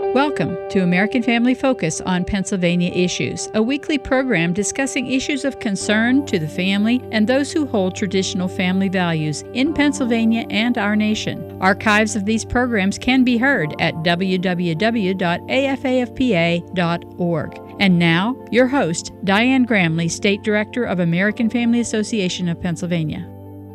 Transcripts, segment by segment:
Welcome to American Family Focus on Pennsylvania Issues, a weekly program discussing issues of concern to the family and those who hold traditional family values in Pennsylvania and our nation. Archives of these programs can be heard at www.afafpa.org. And now, your host, Diane Gramley, State Director of American Family Association of Pennsylvania.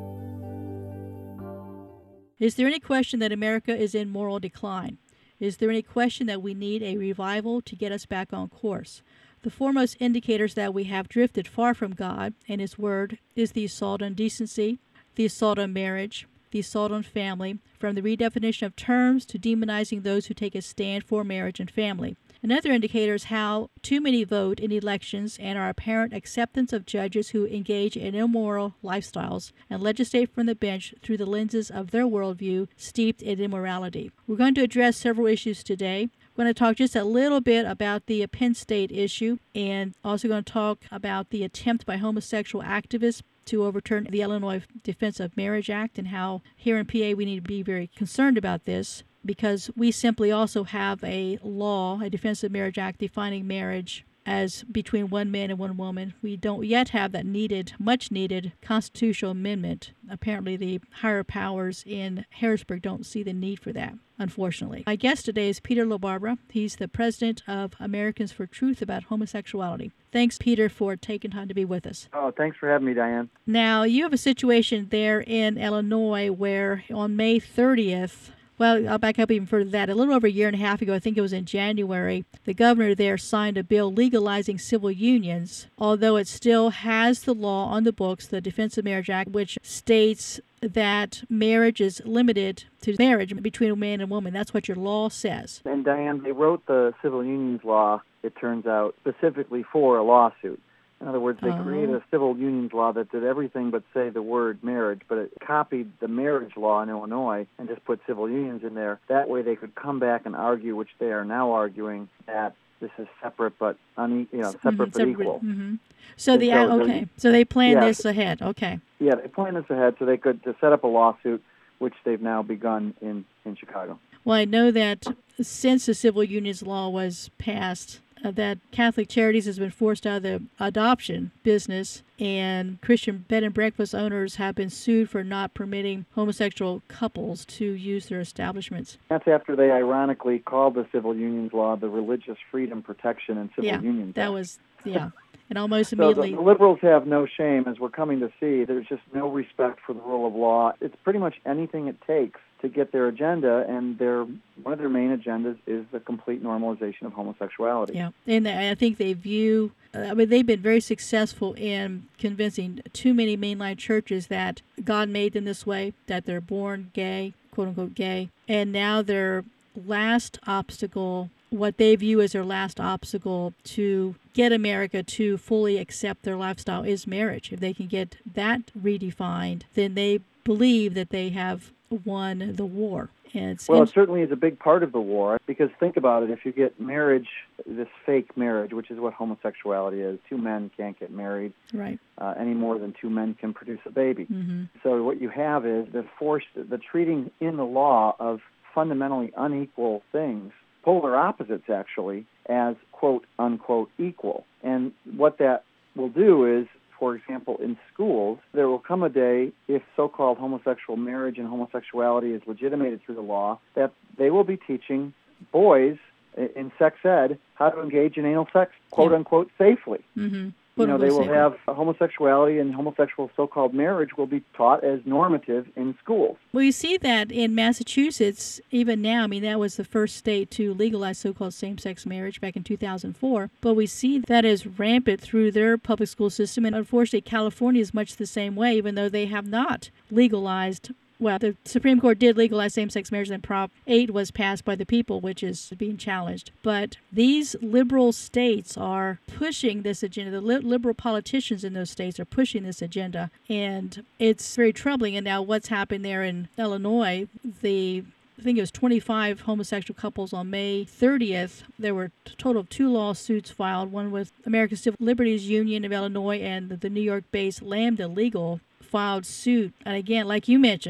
Is there any question that America is in moral decline? Is there any question that we need a revival to get us back on course? The foremost indicators that we have drifted far from God and His Word is the assault on decency, the assault on marriage, the assault on family, from the redefinition of terms to demonizing those who take a stand for marriage and family. Another indicator is how too many vote in elections and our apparent acceptance of judges who engage in immoral lifestyles and legislate from the bench through the lenses of their worldview steeped in immorality. We're going to address several issues today. We're going to talk just a little bit about the Penn State issue, and also going to talk about the attempt by homosexual activists to overturn the Illinois Defense of Marriage Act and how here in PA we need to be very concerned about this, because we simply also have a law, a Defense of Marriage Act, defining marriage as between one man and one woman. We don't yet have that much needed constitutional amendment. Apparently the higher powers in Harrisburg don't see the need for that, unfortunately. My guest today is Peter LaBarbera. He's the president of Americans for Truth about homosexuality. Thanks, Peter, for taking time to be with us. Oh, thanks for having me, Diane. Now, you have a situation there in Illinois where on May 30th, well, I'll back up even further than that. A little over a year and a half ago, I think it was in January, the governor there signed a bill legalizing civil unions, although it still has the law on the books, the Defense of Marriage Act, which states that marriage is limited to marriage between a man and woman. That's what your law says. And Diane, they wrote the civil unions law, it turns out, specifically for a lawsuit. In other words, they created a civil unions law that did everything but say the word marriage, but it copied the marriage law in Illinois and just put civil unions in there. That way they could come back and argue, which they are now arguing, that this is separate but separate but equal. Mm-hmm. So they planned this ahead. Okay. Yeah, they planned this ahead so they could set up a lawsuit, which they've now begun in Chicago. Well, I know that since the civil unions law was passed, that Catholic Charities has been forced out of the adoption business, and Christian bed and breakfast owners have been sued for not permitting homosexual couples to use their establishments. That's after they ironically called the civil unions law the Religious Freedom Protection and Civil Unions Act. That was, and almost so immediately. The liberals have no shame, as we're coming to see. There's just no respect for the rule of law. It's pretty much anything it takes to get their agenda, and one of their main agendas is the complete normalization of homosexuality. Yeah, and I think they view, they've been very successful in convincing too many mainline churches that God made them this way, that they're born gay, quote-unquote gay, and now their last obstacle, what they view as their last obstacle to get America to fully accept their lifestyle is marriage. If they can get that redefined, then they believe that they have won the war. It certainly is a big part of the war, because think about it, if you get marriage, this fake marriage, which is what homosexuality is, two men can't get married right. Any more than two men can produce a baby. Mm-hmm. So what you have is the treating in the law of fundamentally unequal things, polar opposites actually, as quote-unquote equal. And what that will do is, for example, in schools, there will come a day, if so-called homosexual marriage and homosexuality is legitimated through the law, that they will be teaching boys in sex ed how to engage in anal sex, quote-unquote, safely. Mm-hmm. They will have homosexuality and homosexual so-called marriage will be taught as normative in schools. Well, you see that in Massachusetts, even now. I mean, that was the first state to legalize so-called same-sex marriage back in 2004. But we see that is rampant through their public school system. And unfortunately, California is much the same way, even though they have not legalized. Well, the Supreme Court did legalize same-sex marriage, and Prop 8 was passed by the people, which is being challenged. But these liberal states are pushing this agenda. The liberal politicians in those states are pushing this agenda, and it's very troubling. And now what's happened there in Illinois, I think it was 25 homosexual couples on May 30th. There were a total of 2 lawsuits filed, one with American Civil Liberties Union of Illinois and the New York-based Lambda Legal filed suit. And again, like you mentioned,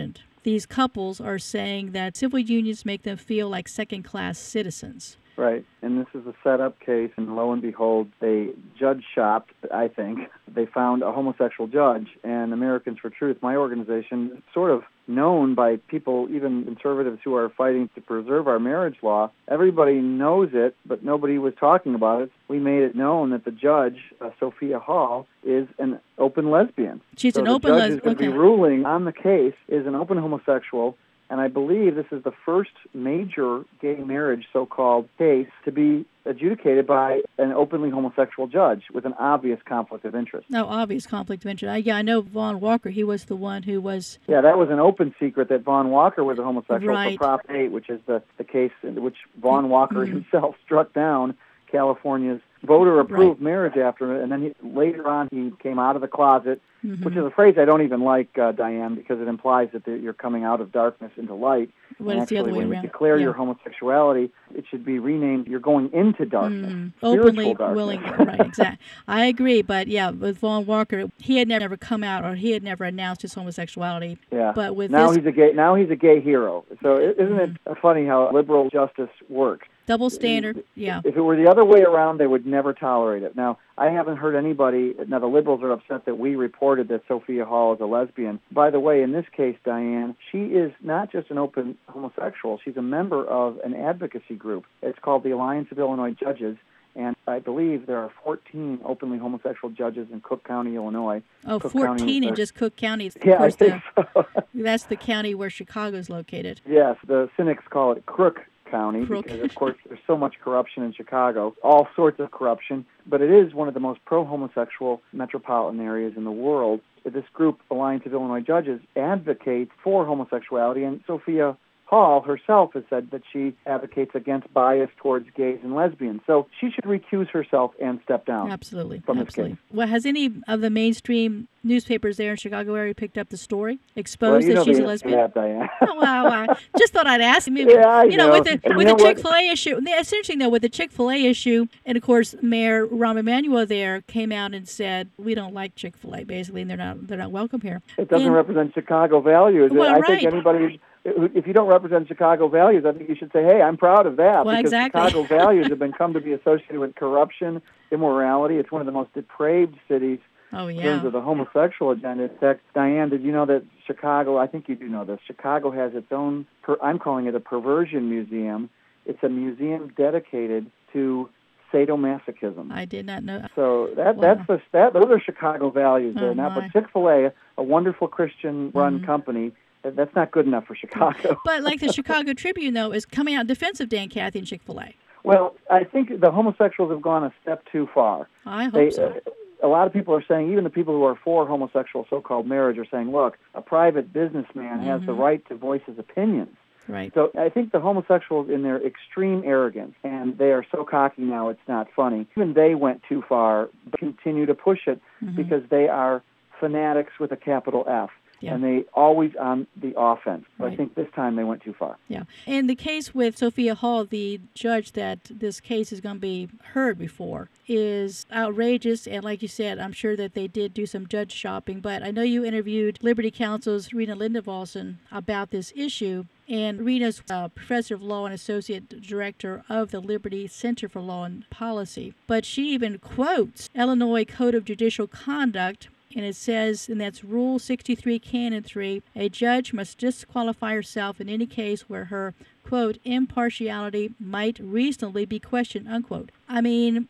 these couples are saying that civil unions make them feel like second-class citizens. Right, and this is a set-up case, and lo and behold, they judge shopped, I think. They found a homosexual judge, and Americans for Truth, my organization, sort of known by people, even conservatives who are fighting to preserve our marriage law. Everybody knows it, but nobody was talking about it. We made it known that the judge, Sophia Hall, is an open lesbian. She's an open lesbian. The judge is going to be ruling on the case, is an open homosexual. And I believe this is the first major gay marriage, so-called, case to be adjudicated by an openly homosexual judge with an obvious conflict of interest. No, obvious conflict of interest. I know Vaughn Walker, he was the one who was... Yeah, that was an open secret that Vaughn Walker was a homosexual right. for Prop 8, which is the case in which Vaughn Walker himself struck down California's voter-approved marriage after it, and then later on he came out of the closet, which is a phrase I don't even like, Diane, because it implies that you're coming out of darkness into light. Well, it's the other way when around. You declare your homosexuality, it should be renamed, you're going into darkness, openly, darkness. willingly, right, exactly. I agree, but yeah, with Vaughn Walker, he had never come out, or he had never announced his homosexuality. Yeah. But with now he's a gay hero. So isn't it funny how liberal justice works? Double standard, yeah. If it were the other way around, they would never tolerate it. Now, I haven't heard anybody, now the liberals are upset that we reported that Sophia Hall is a lesbian. By the way, in this case, Diane, she is not just an open homosexual, she's a member of an advocacy group. It's called the Alliance of Illinois Judges, and I believe there are 14 openly homosexual judges in Cook County, Illinois. Oh, Cook 14 County, in just Cook County. Yeah, I think so. That's the county where Chicago is located. Yes, the cynics call it Crook County because, of course, there's so much corruption in Chicago, all sorts of corruption, but it is one of the most pro-homosexual metropolitan areas in the world. This group, Alliance of Illinois Judges, advocates for homosexuality, and Sophia Hall herself has said that she advocates against bias towards gays and lesbians. So she should recuse herself and step down. Absolutely. From Absolutely. this case. Well, has any of the mainstream newspapers there in Chicago area picked up the story, exposed that she's a lesbian? That, Diane. Well, I just thought I'd ask. Maybe, I know. With the Chick-fil-A issue, it's interesting though. With the Chick-fil-A issue, and of course, Mayor Rahm Emanuel there came out and said we don't like Chick-fil-A, basically, and they're not welcome here. It doesn't represent Chicago values. Well, I think anybody. If you don't represent Chicago values, I think you should say, hey, I'm proud of that. Well, because exactly. Chicago values have come to be associated with corruption, immorality. It's one of the most depraved cities in terms of the homosexual agenda. In fact, Diane, did you know that Chicago, I think you do know this, Chicago has its own, I'm calling it a perversion museum. It's a museum dedicated to sadomasochism. I did not know. So those are Chicago values there. But Chick-fil-A, a wonderful Christian-run company, that's not good enough for Chicago. But like the Chicago Tribune, though, is coming out in defense of Dan Cathy and Chick-fil-A. Well, I think the homosexuals have gone a step too far. I hope so. A lot of people are saying, even the people who are for homosexual so-called marriage are saying, look, a private businessman has the right to voice his opinions. Right. So I think the homosexuals, in their extreme arrogance, and they are so cocky now it's not funny, even they went too far, but continue to push it because they are fanatics with a capital F. Yeah. And they always on the offense. But I think this time they went too far. Yeah. And the case with Sophia Hall, the judge that this case is going to be heard before, is outrageous. And like you said, I'm sure that they did do some judge shopping. But I know you interviewed Liberty Counsel's Rena Lindenvalsen about this issue. And Rena's professor of law and associate director of the Liberty Center for Law and Policy. But she even quotes Illinois Code of Judicial Conduct. And it says, and that's Rule 63, Canon 3, a judge must disqualify herself in any case where her, quote, impartiality might reasonably be questioned, unquote. I mean,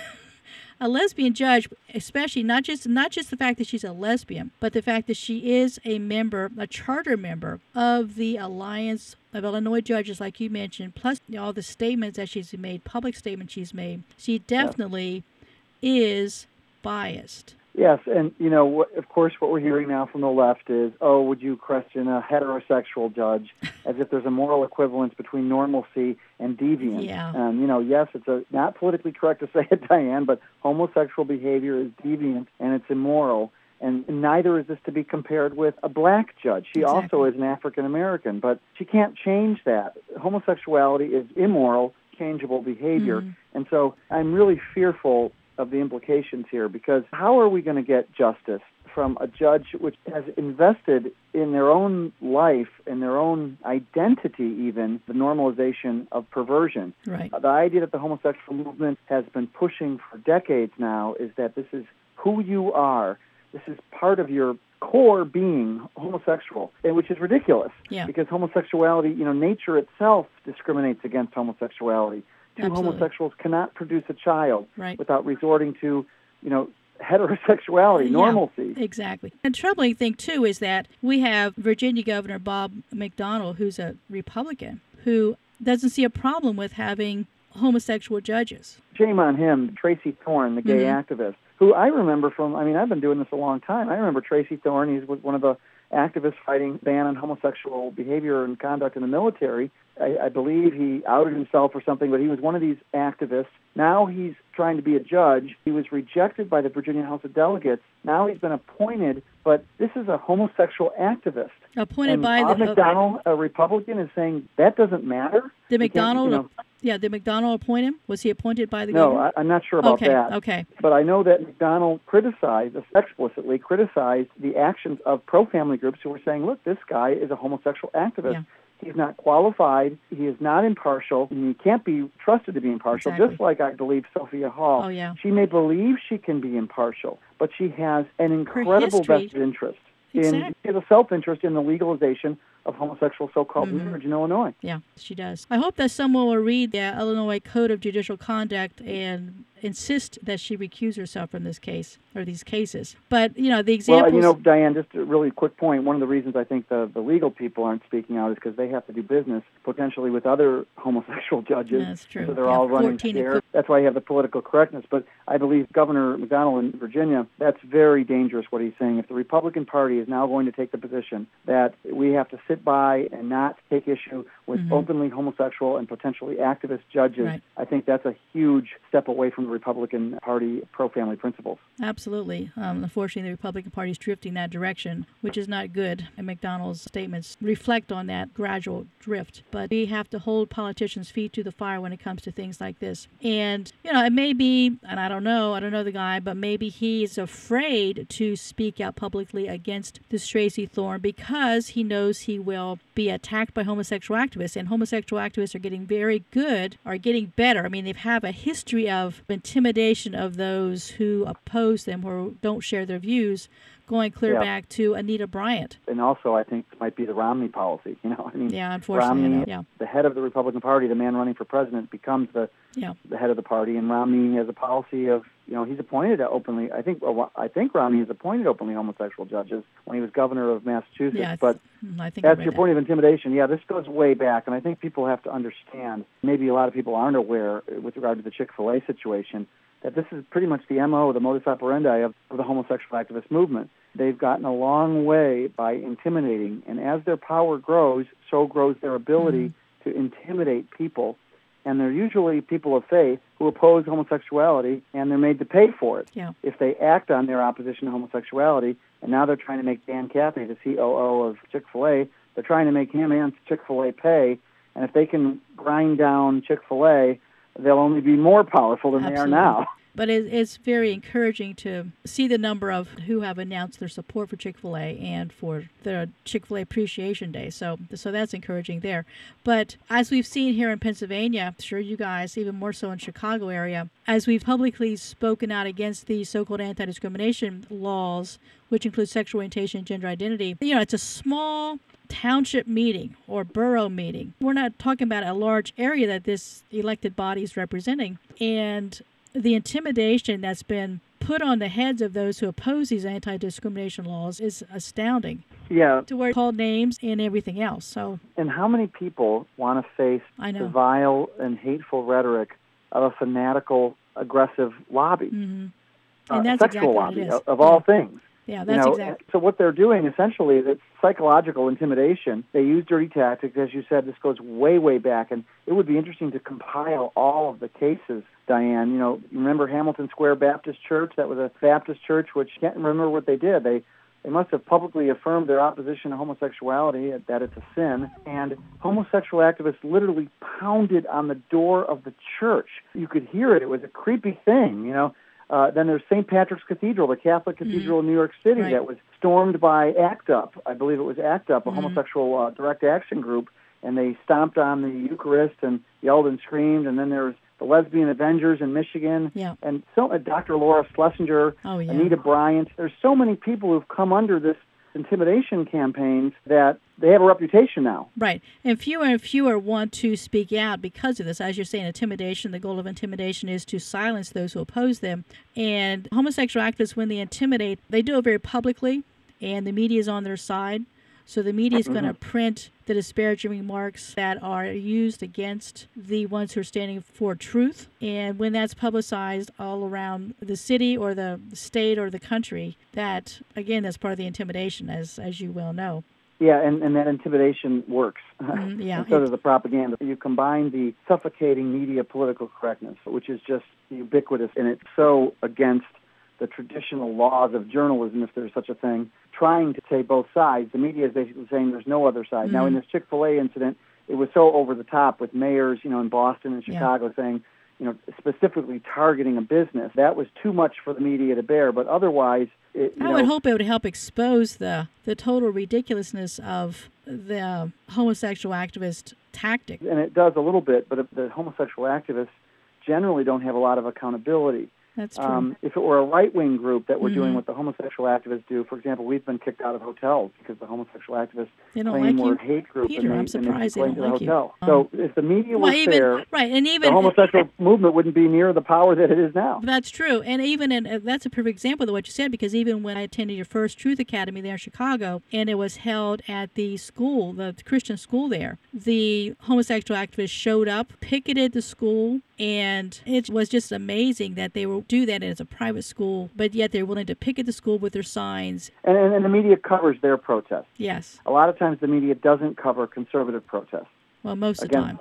a lesbian judge, especially not just the fact that she's a lesbian, but the fact that she is a charter member of the Alliance of Illinois Judges, like you mentioned, plus all the statements that she's made, public statements she's made, she definitely is biased. Yes, and, of course, what we're hearing now from the left is, would you question a heterosexual judge, as if there's a moral equivalence between normalcy and deviance. Yeah. And, yes, it's not politically correct to say it, Diane, but homosexual behavior is deviant and it's immoral. And neither is this to be compared with a black judge. She also is an African-American, but she can't change that. Homosexuality is immoral, changeable behavior. And so I'm really fearful of the implications here, because how are we going to get justice from a judge which has invested in their own life and their own identity, even the normalization of perversion. Right. The idea that the homosexual movement has been pushing for decades now is that this is who you are. This is part of your core being, homosexual, which is ridiculous. Yeah. Because homosexuality, nature itself discriminates against homosexuality. Two Absolutely. homosexuals cannot produce a child Right. without resorting to, heterosexuality, normalcy. Yeah, exactly. And the troubling thing, too, is that we have Virginia Governor Bob McDonnell, who's a Republican, who doesn't see a problem with having homosexual judges. Shame on him. Tracy Thorn, the gay activist, who I remember from, I've been doing this a long time. I remember Tracy Thorn. He's one of the activists fighting ban on homosexual behavior and conduct in the military. I believe he outed himself or something, but he was one of these activists. Now he's trying to be a judge. He was rejected by the Virginia House of Delegates. Now he's been appointed, but this is a homosexual activist. Appointed and by Bob the McDonnell, a Republican, is saying that doesn't matter. Did McDonnell? Did McDonnell appoint him? Was he appointed by the No, governor? I'm not sure about that. Okay. But I know that McDonnell explicitly criticized the actions of pro-family groups who were saying, look, this guy is a homosexual activist. Yeah. He's not qualified. He is not impartial. And he can't be trusted to be impartial, Exactly. just like I believe Sophia Hall. Oh, yeah. She may believe she can be impartial, but she has an incredible history. vested interest. Exactly. She has a self-interest in the legalization of homosexual so-called marriage in Illinois. Yeah, she does. I hope that someone will read the Illinois Code of Judicial Conduct and insist that she recuse herself from this case or these cases. But, the examples... Well, Diane, just a really quick point. One of the reasons I think the legal people aren't speaking out is because they have to do business potentially with other homosexual judges. That's true. So they're all running scared. That's why you have the political correctness. But I believe Governor McDonnell in Virginia, that's very dangerous what he's saying. If the Republican Party is now going to take the position that we have to sit by and not take issue with openly homosexual and potentially activist judges, Right. I think that's a huge step away from the Republican Party pro-family principles. Absolutely. Unfortunately, the Republican Party is drifting that direction, which is not good. And McDonnell's statements reflect on that gradual drift. But we have to hold politicians' feet to the fire when it comes to things like this. And, it may be, and I don't know the guy, but maybe he's afraid to speak out publicly against this Tracy Thorn because he knows he will be attacked by homosexual activists. And homosexual activists are getting very good, are getting better. They have a history of intimidation of those who oppose them or don't share their views, going clear back to Anita Bryant. And also, I think it might be the Romney policy. Yeah, unfortunately. Romney, the head of the Republican Party, the man running for president, becomes the head of the party. And Romney has a policy of, he's appointed openly. I think Romney has appointed openly homosexual judges when he was governor of Massachusetts. Yeah, but I think that's your point of intimidation. Yeah, this goes way back, and I think people have to understand. Maybe a lot of people aren't aware with regard to the Chick-fil-A situation, that this is pretty much the MO, the modus operandi of the homosexual activist movement. They've gotten a long way by intimidating, and as their power grows, so grows their ability to intimidate people. And they're usually people of faith who oppose homosexuality, and they're made to pay for it. Yeah. If they act on their opposition to homosexuality, and now they're trying to make Dan Cathy, the COO of Chick-fil-A, they're trying to make him and Chick-fil-A pay, and if they can grind down Chick-fil-A, they'll only be more powerful than they are now. But it's very encouraging to see the number of who have announced their support for Chick-fil-A and for their Chick-fil-A Appreciation Day. So that's encouraging there. But as we've seen here in Pennsylvania, I'm sure you guys, even more so in Chicago area, as we've publicly spoken out against the so-called anti-discrimination laws, which include sexual orientation and gender identity, it's a small township meeting or borough meeting. We're not talking about a large area that this elected body is representing. And the intimidation that's been put on the heads of those who oppose these anti-discrimination laws is astounding. Yeah. To where called names and everything else. So. And how many people want to face the vile and hateful rhetoric of a fanatical, aggressive lobby? Mm-hmm. And that's sexual exactly lobby, what it is. of all things. Yeah, that's exactly. So what they're doing essentially is it's psychological intimidation. They use dirty tactics. As you said, this goes way, way back. And it would be interesting to compile all of the cases, Diane. You remember Hamilton Square Baptist Church? That was a Baptist church which can't remember what they did. They must have publicly affirmed their opposition to homosexuality, that it's a sin. And homosexual activists literally pounded on the door of the church. You could hear it. It was a creepy thing, Then there's St. Patrick's Cathedral, the Catholic Cathedral in New York City, that was stormed by ACT UP. I believe it was ACT UP, a homosexual direct action group, and they stomped on the Eucharist and yelled and screamed. And then there was the Lesbian Avengers in Michigan, and so Dr. Laura Schlesinger, Anita Bryant. There's so many people who've come under this intimidation campaigns that they have a reputation now. Right. And fewer want to speak out because of this. As you're saying, intimidation, the goal of intimidation is to silence those who oppose them. And homosexual activists, when they intimidate, they do it very publicly, and the media is on their side. So the media is going to print the disparaging remarks that are used against the ones who are standing for truth. And when that's publicized all around the city or the state or the country, that, again, that's part of the intimidation, as you well know. Yeah, and that intimidation works. And so does the propaganda. You combine the suffocating media political correctness, which is just ubiquitous, and it's so against the traditional laws of journalism, if there's such a thing, trying to say both sides. The media is basically saying there's no other side. Now, in this Chick-fil-A incident, it was so over the top with mayors, in Boston and Chicago saying, specifically targeting a business. That was too much for the media to bear, but otherwise... I would hope it would help expose the total ridiculousness of the homosexual activist tactic. And it does a little bit, but the homosexual activists generally don't have a lot of accountability. That's true. If it were a right-wing group that were doing what the homosexual activists do, for example, we've been kicked out of hotels because the homosexual activists claim we're a hate group. Peter, I'm surprised they don't like you. So if the media was fair, the homosexual movement wouldn't be near the power that it is now. That's true. And that's a perfect example of what you said, because even when I attended your first Truth Academy there in Chicago, and it was held at the school, the Christian school there, the homosexual activists showed up, picketed the school, and it was just amazing that they will do that as a private school, but yet they're willing to picket the school with their signs. And the media covers their protests. Yes. A lot of times the media doesn't cover conservative protests. Well, most of the time.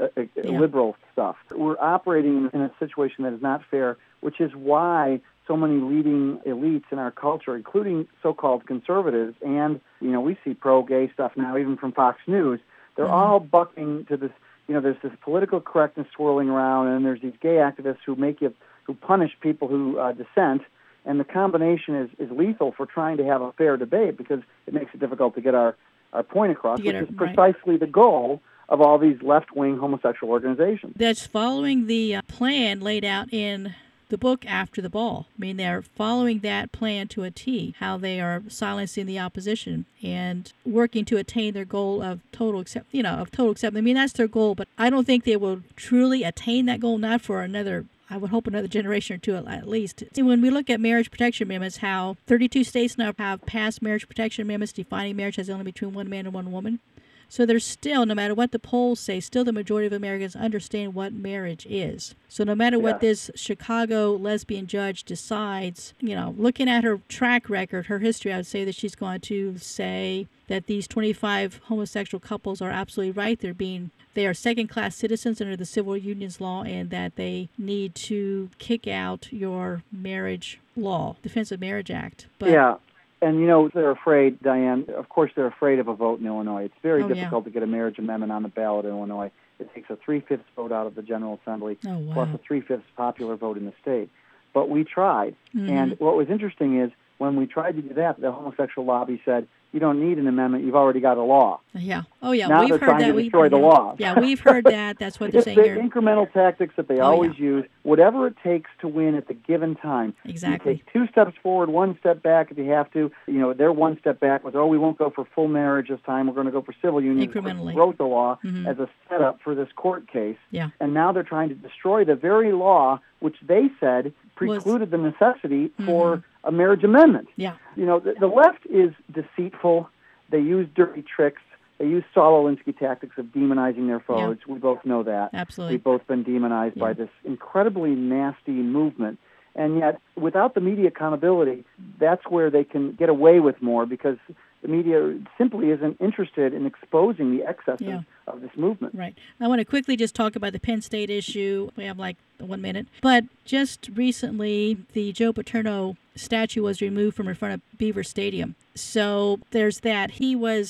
Liberal stuff. We're operating in a situation that is not fair, which is why so many leading elites in our culture, including so-called conservatives, and, we see pro-gay stuff now, even from Fox News, they're all bucking to this. There's this political correctness swirling around, and there's these gay activists who punish people who dissent, and the combination is lethal for trying to have a fair debate, because it makes it difficult to get our point across, which is precisely the goal of all these left-wing homosexual organizations. That's following the plan laid out in the book After the Ball. I mean, they're following that plan to a T, how they are silencing the opposition and working to attain their goal of total acceptance. I mean, that's their goal, but I don't think they will truly attain that goal, not for I would hope another generation or two at least. When we look at marriage protection amendments, how 32 states now have passed marriage protection amendments defining marriage as only between one man and one woman. So there's still, no matter what the polls say, still the majority of Americans understand what marriage is. So no matter what this Chicago lesbian judge decides, looking at her track record, her history, I would say that she's going to say that these 25 homosexual couples are absolutely right. They are second-class citizens under the Civil Unions Law, and that they need to kick out your marriage law, Defense of Marriage Act. But, and, they're afraid, Diane, of course they're afraid of a vote in Illinois. It's very difficult to get a marriage amendment on the ballot in Illinois. It takes a 3/5 vote out of the General Assembly, plus a 3/5 popular vote in the state. But we tried. And what was interesting is when we tried to do that, the homosexual lobby said, you don't need an amendment, you've already got a law. Yeah. Oh, yeah. Now we've they're heard trying that. to destroy the law. Yeah, we've heard that. That's what they're saying here. It's the incremental tactics that they always use, whatever it takes to win at the given time. Exactly. You take 2 steps forward, 1 step back if you have to. Their 1 step back was, we won't go for full marriage this time. We're going to go for civil unions. Incrementally. Wrote the law as a setup for this court case. Yeah. And now they're trying to destroy the very law which they said precluded the necessity for a marriage amendment. Yeah. The left is deceitful. They use dirty tricks. They use Saul Alinsky tactics of demonizing their foes. Yeah. We both know that. Absolutely. We've both been demonized by this incredibly nasty movement. And yet, without the media accountability, that's where they can get away with more, because the media simply isn't interested in exposing the excesses of this movement. Right. I want to quickly just talk about the Penn State issue. We have like 1 minute. But just recently, the Joe Paterno statue was removed from in front of Beaver Stadium. So there's that. He was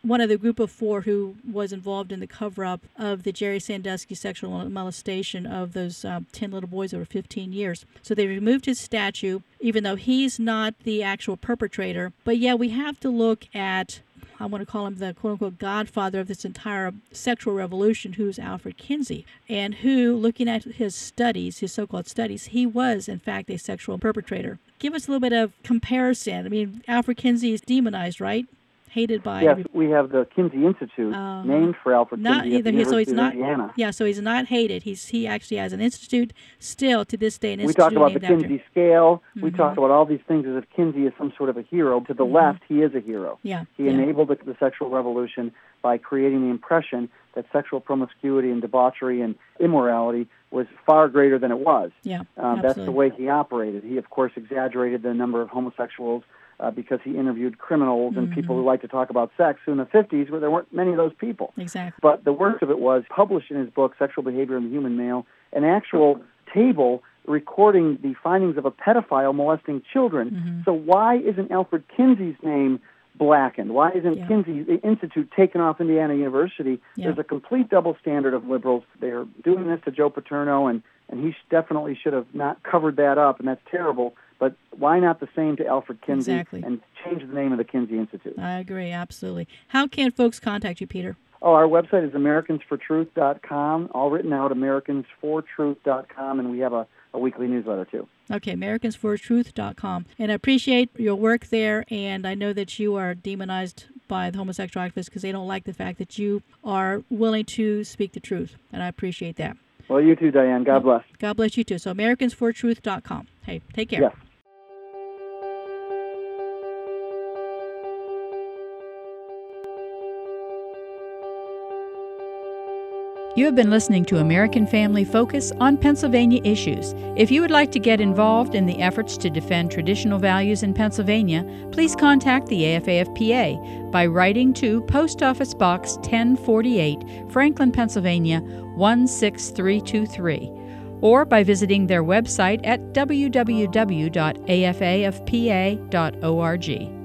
one of the group of four who was involved in the cover-up of the Jerry Sandusky sexual molestation of those 10 little boys over 15 years. So they removed his statue, even though he's not the actual perpetrator. But yeah, we have to look at, I want to call him the quote-unquote godfather of this entire sexual revolution, who's Alfred Kinsey, and who, looking at his studies, his so-called studies, he was, in fact, a sexual perpetrator. Give us a little bit of comparison. I mean, Alfred Kinsey is demonized, right? Hated by... Yes, we have the Kinsey Institute, named for Alfred Kinsey at the University of Indiana. Yeah, so he's not hated. He actually has an institute, still to this day, an institute. We talk about the Kinsey scale. We talk about all these things as if Kinsey is some sort of a hero. To the left, he is a hero. Yeah. He enabled the sexual revolution by creating the impression that sexual promiscuity and debauchery and immorality was far greater than it was. Yeah, that's the way he operated. He, of course, exaggerated the number of homosexuals because he interviewed criminals and people who like to talk about sex. So in the 50s, where there weren't many of those people. Exactly. But the worst of it was published in his book, Sexual Behavior in the Human Male, an actual table recording the findings of a pedophile molesting children. So why isn't Alfred Kinsey's name blackened? Why isn't Kinsey Institute taken off Indiana University? There's a complete double standard of liberals. They're doing this to Joe Paterno, and he definitely should have not covered that up, and that's terrible. But why not the same to Alfred Kinsey and change the name of the Kinsey Institute? I agree, absolutely. How can folks contact you, Peter? Oh, our website is AmericansForTruth.com, all written out, AmericansForTruth.com, and we have a weekly newsletter, too. Okay, AmericansForTruth.com. And I appreciate your work there, and I know that you are demonized by the homosexual activists because they don't like the fact that you are willing to speak the truth, and I appreciate that. Well, you too, Diane. God bless. God bless you too. So AmericansForTruth.com. Hey, take care. Yes. You have been listening to American Family Focus on Pennsylvania issues. If you would like to get involved in the efforts to defend traditional values in Pennsylvania, please contact the AFA-FPA by writing to Post Office Box 1048, Franklin, Pennsylvania 16323, or by visiting their website at www.afafpa.org.